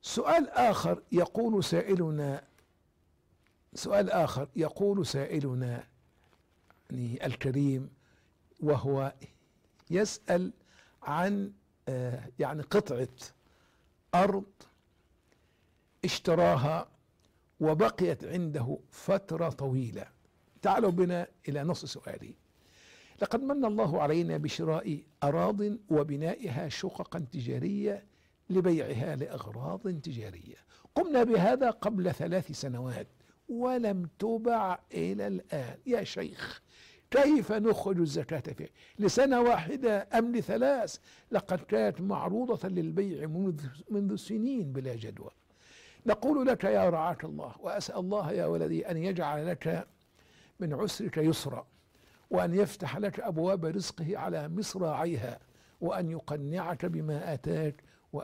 سؤال آخر يقول سائلنا يعني الكريم، وهو يسأل عن يعني قطعة أرض اشتراها وبقيت عنده فترة طويلة. تعالوا بنا إلى نص سؤالي. لقد من الله علينا بشراء أراض وبنائها شققا تجارية لبيعها لأغراض تجارية. قمنا بهذا قبل 3 سنوات ولم تبع إلى الآن. يا شيخ، كيف نخرج الزكاة فيه؟ لسنة واحدة أم ل3؟ لقد كانت معروضة للبيع منذ سنين بلا جدوى. نقول لك يا رعاك الله، وأسأل الله يا ولدي أن يجعل لك من عسرك يسرا، وأن يفتح لك أبواب رزقه على مصراعيها، وأن يقنعك بما آتاك،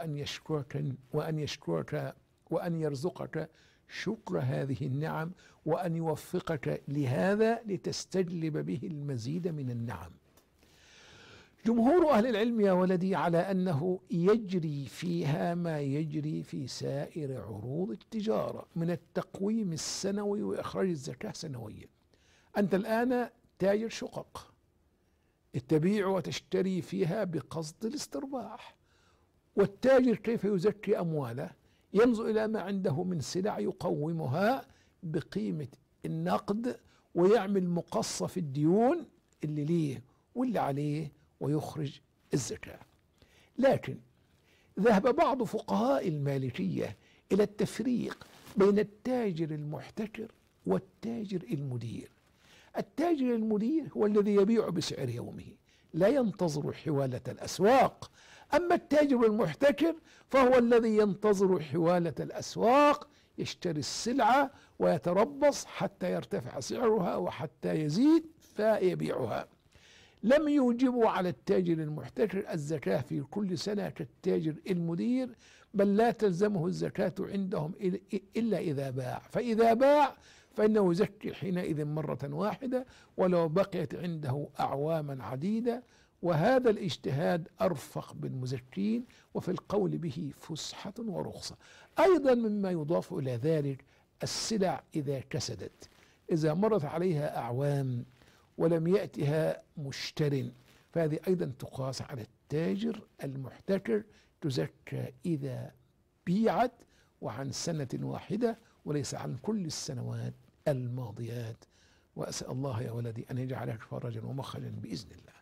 وأن يشكرك وأن يرزقك شكر هذه النعم، وأن يوفقك لهذا لتستجلب به المزيد من النعم. جمهور أهل العلم يا ولدي على أنه يجري فيها ما يجري في سائر عروض التجارة من التقويم السنوي وإخراج الزكاة سنويا. أنت الآن تاجر شقق، تبيع وتشتري فيها بقصد الاسترباح، والتاجر كيف يزكي أمواله؟ ينظر إلى ما عنده من سلع يقومها بقيمة النقد، ويعمل مقصة في الديون اللي ليه واللي عليه، ويخرج الزكاة. لكن ذهب بعض فقهاء المالكية إلى التفريق بين التاجر المحتكر والتاجر المدير. التاجر المدير هو الذي يبيع بسعر يومه، لا ينتظر حوالة الأسواق. أما التاجر المحتكر فهو الذي ينتظر حوالة الأسواق، يشتري السلعة ويتربص حتى يرتفع سعرها وحتى يزيد فيبيعها. لم يوجبوا على التاجر المحتكر الزكاة في كل سنة كالتاجر المدير، بل لا تلزمه الزكاة عندهم إلا إذا باع، فإذا باع فإنه يزكي حينئذ مرة واحدة ولو بقيت عنده أعواما عديدة. وهذا الاجتهاد أرفق بالمزكين، وفي القول به فسحة ورخصة. أيضا مما يضاف إلى ذلك السلع إذا كسدت، إذا مرت عليها أعوام ولم يأتها مشتر، فهذه أيضا تقاس على التاجر المحتكر، تزكى إذا بيعت وعن سنة واحدة وليس عن كل السنوات الماضيات. وأسأل الله يا ولدي أن يجعلك فرجا ومخرجا بإذن الله.